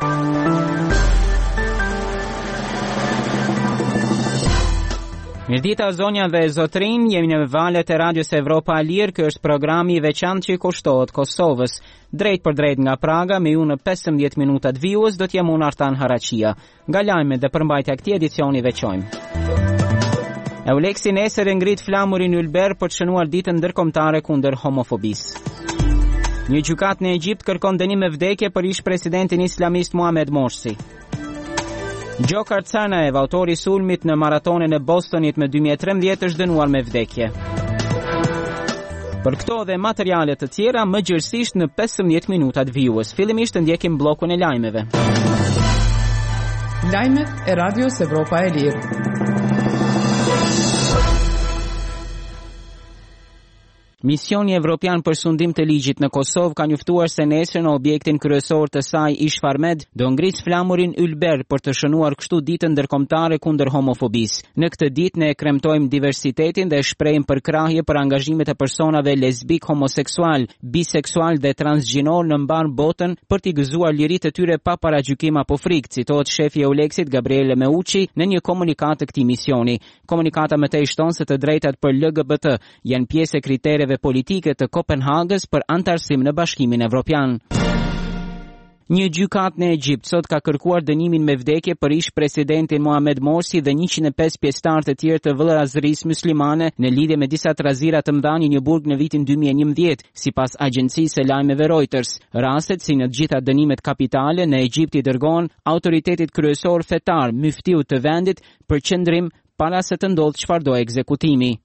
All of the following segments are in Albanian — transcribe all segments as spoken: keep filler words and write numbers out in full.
Mirdita zonja dhe zotrin, jemi në valët e Radios Evropa e Lirë. Ky është programi i veçantë që i kushtohet Kosovës. Drejt për drejt nga Praga, me ju në pesëmbëdhjetë minutat vijues, do t'jem unë Artan Haraqia. Nga lajmet dhe përmbajtja këtij edicioni veçojmë. Euleksi nesër e ngrit flamurin ylber për të shënuar ditën ndërkombëtare kundër homofobisë. Një gjykatë në Egjipt kërkon dënim me vdekje për ish presidentin islamist Mohamed Morsi. Gjokar Tsarnaev, autori i sulmit në maratonin e Bostonit me dy mijë e trembëdhjetë, është dënuar me vdekje. Për këto dhe materiale të tjera, më gjërësisht në pesëmbëdhjetë minutat vijues. Fillimisht ndjekim bllokun e lajmeve. Lajmet e Radios Evropa e Lirë. Misioni Evropian për sundim të ligjit në Kosovë ka njoftuar se nesër në objektin kryesor të saj Ish Farmed do ngriç flamurin ylber për të shënuar kështu ditën ndërkombëtare kundër homofobisë. Në këtë ditë ne kremtojmë diversitetin dhe shprehim përkrahje për angazhimet e personave lesbik, homoseksual, biseksual dhe transgjinor në mbar botën për t'i gëzuar liritë e tyre pa paragjykim apo frikë, citohet shefi i Euleksit Gabriele Meucci në një komunikat të këtij misioni. Komunikata më tej shton se të drejtat për L G B T janë pjesë e kritereve politike të Kopenhagës për antarësim në Bashkimin Evropian. Një gjykatë në Egjipt sot ka kërkuar dënimin me vdekje për ish presidentin Mohamed Morsi dhe njëqind e pesë pjesëtar të tjerë të vëllërazërisë muslimane në lidhje me disa trazira të mëdha në një burg në vitin dy mijë e njëmbëdhjetë, sipas agjencisë së lajmeve Reuters. Rastet, si në të gjitha dënimet kapitale në Egjipt, i dërgohen autoritetit kryesor fetar, myftiu të vendit, për qëndrim para se të ndodhë çfarëdo ekzekutimi.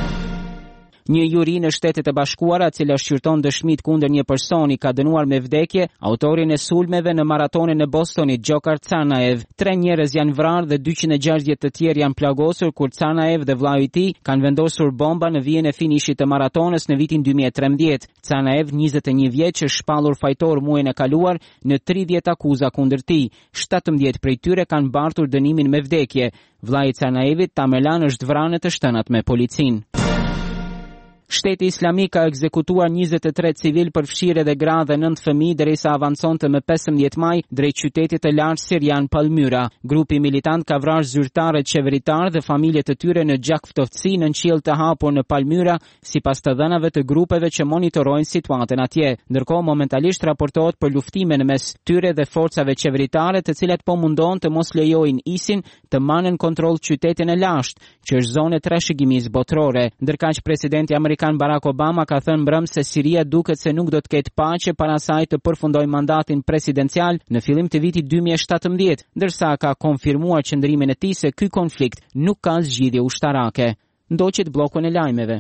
Një juri në Shtetet e Bashkuara, e cila shqyrton dëshmit kundër një personi, ka dënuar me vdekje autorin e sulmeve në maratonin e Bostonit, Gjokar Tsarnaev. Tre njerëz janë vrarë dhe dyqind e gjashtëdhjetë të tjerë janë plagosur kur Tsarnaev dhe vllai i tij kanë vendosur bomba në vijën e finishit të maratonës në vitin dy mijë e trembëdhjetë. Tsarnaev, njëzet e një vjeç, është shpallur fajtor muajin e kaluar në tridhjetë akuza kundër tij. shtatëmbëdhjetë prej tyre kanë mbartur dënimin me vdekje. Vllai i Tsarnaevit, Tamerlan, është vrarë në të shtënat me policinë. Shteti Islamik ka ekzekutuar njëzet e tre civil për fshirje dhe gra dhe nëntë fëmijë derisa avanconte më pesëmbëdhjetë maj drejt qytetit të lartë sirian Palmyra. Grupi militant ka vrarë zyrtarët qeveritar dhe familjet e tyre në gjak ftofësi në qiell të hapur në Palmyra, sipas të dhënave të grupeve që monitorojnë situatën atje. Ndërkohë, momentalisht raportohet për luftime në mes tyre dhe forcave qeveritare, të cilat po mundon të mos lejojnë ISIN të marrën kontroll qytetin e lashtë, që është zonë e trashëgimisë botërore. Ndërkaq presidenti amerikan Barack Obama ka thënë mbrëm se Siria duket se nuk do të ketë paqe para saj të përfundojë mandatin presidencial në fillim të vitit dy mijë e shtatëmbëdhjetë, ndërsa ka konfirmuar qëndrimin e tij se ky konflikt nuk ka zgjidhje ushtarake. Ndoqet bllokun e lajmeve.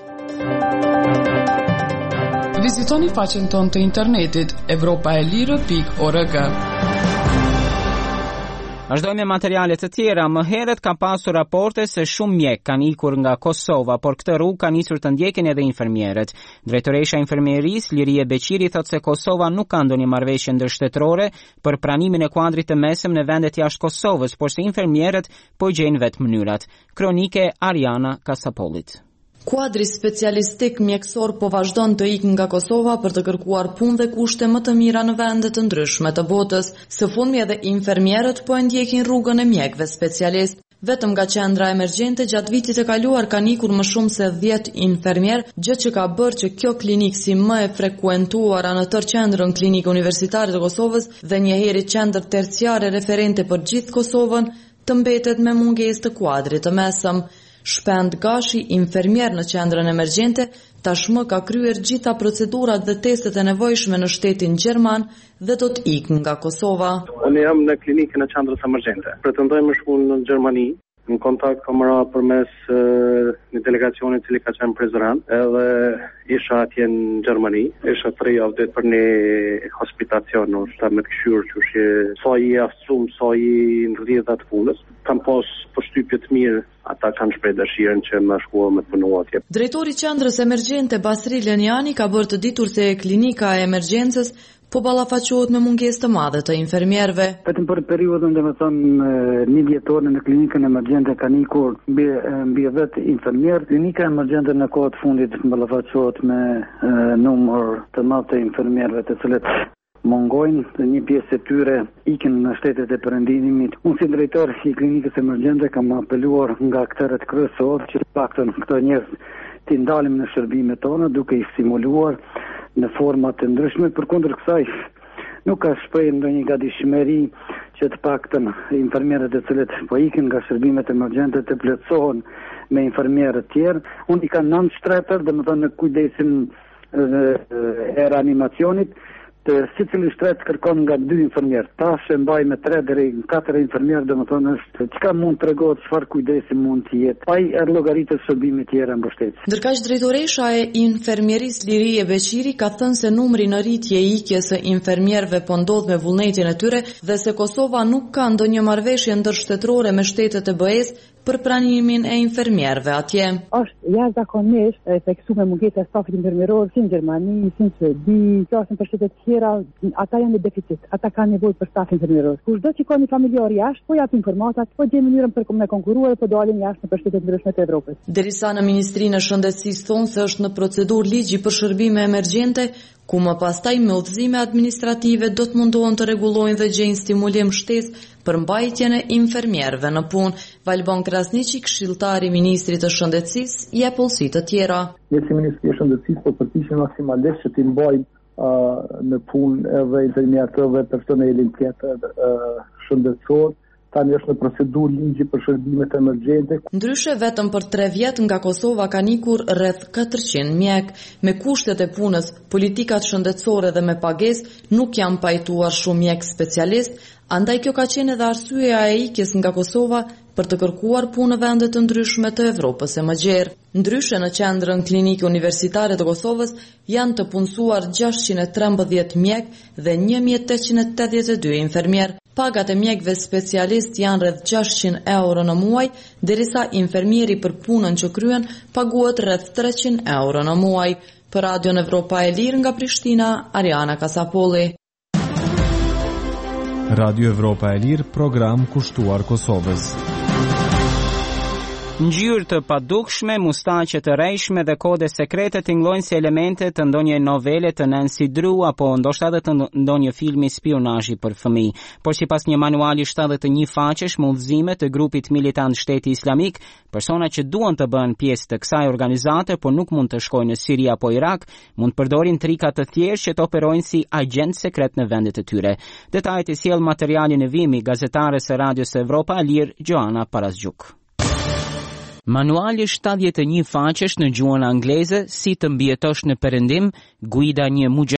Vizitoni faqen tonë të internetit evropa e lirë pikë org. Vazhdojmë me materiale të tjera. Më herët ka pasur raporte se shumë mjek kanë ikur nga Kosova, por këtë rrugë ka nisur të ndjekin edhe infermierët. Drejtoresha e infermierisë Lirie Beqiri thotë se Kosova nuk ka ndonjë marrëveshje ndërshtetërore për pranimin e kuadrit të mesëm në vendet jashtë Kosovës, por se infermierët po gjejnë vetë mënyrat. Kronike Ariana Kasapolit. Kuadri specialistik mjekësor po vazhdon të ikë nga Kosova për të kërkuar punë dhe kushte më të mira në vende të ndryshme të botës. Së fundmi edhe infermierët po e ndjekin rrugën e mjekëve specialist. Vetëm nga qendra emergjente gjatë vitit të kaluar kanë ikur më shumë se dhjetë infermier, gjë që ka bërë që kjo klinikë si më e frekuentuara në tërë qendrën klinikë universitare të Kosovës dhe njëherë qendër terciare referente për gjithë Kosovën të mbetet me mungesë të kuadrit të mesëm. Shpend Gashi, infermier në qendrën emergjente, tashmë ka kryer gjitha procedurat dhe testet e nevojshme në shtetin gjerman dhe do të ikë nga Kosova. Unë jam në klinikën e qendrës emergjente. Pretendoj më shkull në Gjermani. Në kontakt kam ra përmes uh, një delegacioni cili ka qenë prezident, edhe isha atje në Gjermani. Isha tre javë ditë për një hospitacion, është me të këshyrë që është sa i aftësum, sa i në rrjedhat punës. Kam pas përshtypje të mirë, ata kanë shprej dëshirën që më shkua me të punu atje. Drejtori qendrës emergjente Basri Leniani ka bërë të ditur se klinika e emergjencës po ballafaqohet me mungesë të madhe të infermierëve. Vetëm për periudhën, domethënë një vjetore në klinikën emergjente kanë ikur mbi mbi dhjetë infermierë. Klinika emergjente në kohë të fundit ballafaqohet me e, numër të madh të infermierëve, të cilët mungojnë, dhe një pjesë e tyre ikin në shtetet e perëndimit. Unë si drejtor i klinikës emergjente kam apeluar nga akteret kryesor që paktën këto njerëz të ndalim në shërbimet tona duke i stimuluar në forma të ndryshme. Përkundër kësaj nuk ka shprehur ndonjë gatishmëri që të paktën infermierët e cilët po ikin nga shërbimet emergjente të plotësohen me infermierë të tjerë. Unë i kam nëntë shtretër, domethënë në kujdesin e reanimacionit, të secili shtret kërkon nga dy infermierë. Tash e mbaj me tre deri në katër infermierë, domethënë është çka mund tregohet çfarë kujdesi mund të jetë. Ai er llogaritë shërbime të tjera mbështetës. Ndërkaq drejtoresha e infermierisë Lirie Beqiri ka thënë se numri në rritje i ikjes së infermierëve po ndodh me vullnetin e tyre dhe se Kosova nuk ka ndonjë marrëveshje ndërshtetërore me shtetet e B E-s për pranimin e infermierëve atje. Është jashtëzakonisht e theksuar mungesa e stafit infermieror si në Gjermani, si në Suedi, qofshin për shtetet e tjera, ata janë në deficit, ata kanë nevojë për staf infermieror. Kushdo që ka një familjar jashtë, po jap informatat, po gjej mënyrën për me konkurruar, po dalin jashtë në shtetet ndryshme të Evropës. Derisa në Ministrinë e Shëndetësisë thonë se është në procedurë ligji për shërbime emergjente, ku më pastaj me udhëzime administrative do të mundohen të rregullojnë dhe gjejnë stimulim shtesë për mbajtjen e infermierëve në punë. Valbon Krasniqi, këshilltari i Ministrit të Shëndetësisë, jep pollësi të tjera. Ne si Ministri i Shëndetësisë po përpiqemi maksimalisht që të mbajmë uh, në punë edhe infermierët dhe personelin tjetër uh, shëndetësor. Tani është në procedurë ligji për shërbimet emergjente. Ndryshe, vetëm për tre vjet nga Kosova kanë ikur rreth katërqind mjek. Me kushtet e punës, politikat shëndetësore dhe me pagesë nuk janë pajtuar shumë mjek specialist, andaj kjo ka qenë edhe arsyeja e ikjes nga Kosova për të kërkuar punë në vende të ndryshme të Evropës e më gjerë. Ndryshe, në qendrën klinike universitare të Kosovës janë të punësuar gjashtëqind e trembëdhjetë mjek dhe një mijë tetëqind e tetëdhjetë e dy infermier. Pagat e mjekëve specialist janë rreth gjashtëqind euro në muaj, derisa infermieri për punën që kryen paguhet rreth treqind euro në muaj. Për Radion Evropa e Lirë nga Prishtina, Ariana Kasapolli. Radio Evropa e Lirë, program kushtuar Kosovës. Ngjyrë të padukshme, mustaqe të rrejshme dhe kode sekrete tingëllojnë si elemente të ndonjë novele të Nancy Drew apo ndoshta edhe të ndonjë filmi spionazhi për fëmijë. Por sipas një manuali shtatëdhjetë e një faqesh me udhëzime të grupit militant Shteti Islamik, persona që duan të bëhen pjesë të kësaj organizate por nuk mund të shkojnë në Siri apo Irak, mund të përdorin trika të thjeshtë që të operojnë si agent sekret në vendet e tyre. Detajet e sjell materiali në vimi gazetares së Radios Evropa e Lirë, Joana Parazgjuk. Manuali shtatëdhjetë e një faqesh në gjuhën angleze, si të mbijetosh në perëndim, guida një